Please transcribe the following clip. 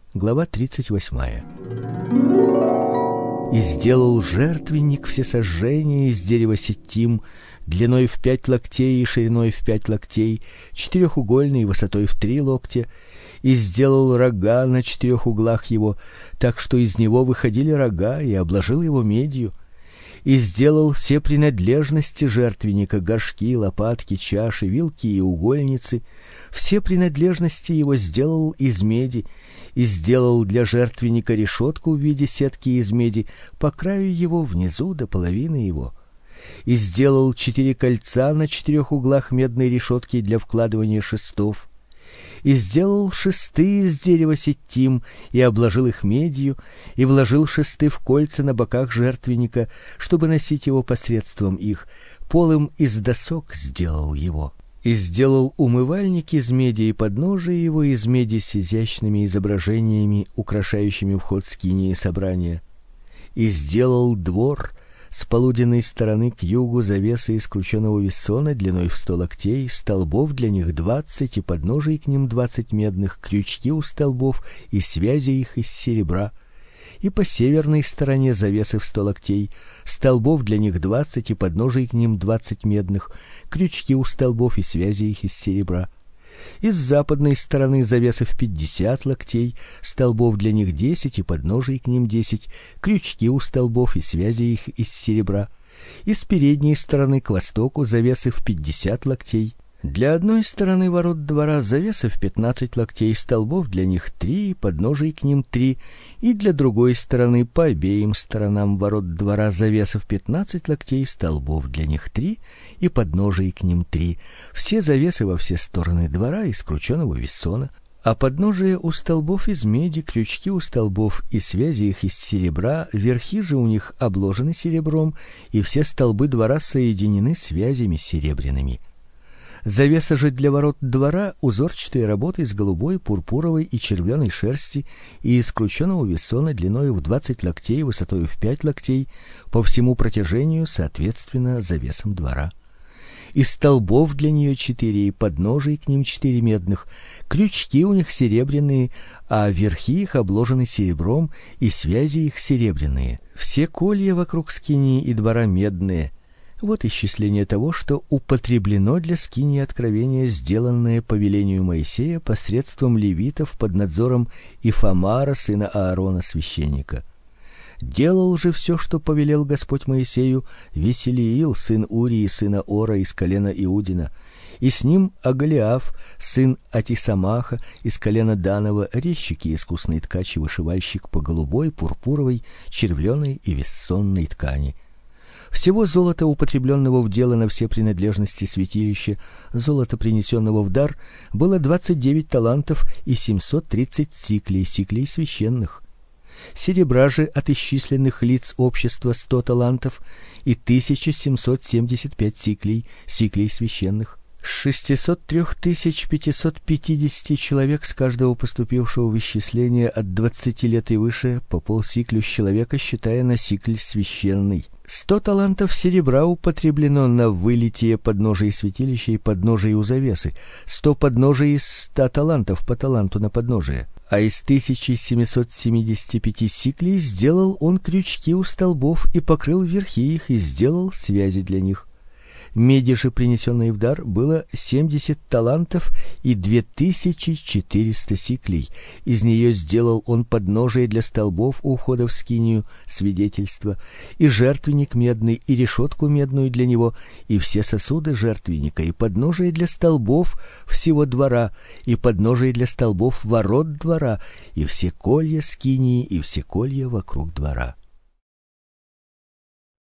глава 38. И сделал жертвенник всесожжения из дерева ситим, длиной в 5 локтей и шириной в 5 локтей, четырехугольный, высотой в 3 локтя, и сделал рога на 4 углах его, так что из него выходили рога, и обложил его медью. И сделал все принадлежности жертвенника: горшки, лопатки, чаши, вилки и угольницы. Все принадлежности его сделал из меди, и сделал для жертвенника решетку в виде сетки из меди по краю его внизу до половины его. И сделал 4 кольца на 4 углах медной решетки для вкладывания шестов. И сделал шесты из дерева ситим, и обложил их медью, и вложил шесты в кольца на боках жертвенника, чтобы носить его посредством их. Полым из досок сделал его. И сделал умывальник из меди, и подножие его из меди с изящными изображениями, украшающими вход скинии собрания. И сделал двор с полуденной стороны к югу завесы из крученого вессона длиной в 100 локтей, столбов для них 20 и подножий к ним 20 медных, крючки у столбов и связи их из серебра. И по северной стороне завесы в 100 локтей, столбов для них 20 и подножий к ним 20 медных, крючки у столбов и связи их из серебра. И с западной стороны завесы в 50 локтей, столбов для них 10 и подножий к ним 10, крючки у столбов и связи их из серебра. И с передней стороны к востоку завесы в 50 локтей. Для одной стороны ворот двора завесы в 15 локтей, столбов для них 3 и подножий к ним 3, и для другой стороны по обеим сторонам ворот двора завесы в 15 локтей, столбов для них 3 и подножий к ним 3. Все завесы во все стороны двора из крученого вессона, а подножие у столбов из меди, крючки у столбов и связи их из серебра, верхи же у них обложены серебром, и все столбы двора соединены связями серебряными. Завеса же для ворот двора узорчатые работы из голубой, пурпуровой и червленой шерсти и из крученого вессона длиною в 20 локтей, высотой в 5 локтей, по всему протяжению соответственно завесам двора. И столбов для нее 4, и подножий к ним 4 медных, крючки у них серебряные, а верхи их обложены серебром, и связи их серебряные. Все колья вокруг скинии и двора медные. Вот исчисление того, что употреблено для скинии откровения, сделанное по велению Моисея посредством левитов под надзором Ифамара, сына Аарона, священника. Делал же все, что повелел Господь Моисею, Веселиил, сын Урии, сына Ора, из колена Иудина, и с ним Агалиаф, сын Атисамаха, из колена Данова, резчик и искусный ткач и вышивальщик по голубой, пурпуровой, червленой и вессонной ткани. Всего золота, употребленного в дело на все принадлежности святилища, золота, принесенного в дар, было 29 талантов и 730 сиклей священных. Серебра же от исчисленных лиц общества 100 талантов и 1775 сиклей священных. С 603 550 человек с каждого поступившего в исчисление от 20 лет и выше по полсиклю с человека, считая на сикль священный. 100 талантов серебра употреблено на вылитие подножий святилища и подножий у завесы, 100 подножий из 100 талантов по таланту на подножие. А из 1775 сиклей сделал он крючки у столбов и покрыл верхи их и сделал связи для них. Меди же, принесенной в дар, было 70 талантов и 2400 сиклей. Из нее сделал он подножие для столбов у входа в скинию свидетельства, и жертвенник медный, и решетку медную для него, и все сосуды жертвенника, и подножие для столбов всего двора, и подножие для столбов ворот двора, и все колья скинии, и все колья вокруг двора.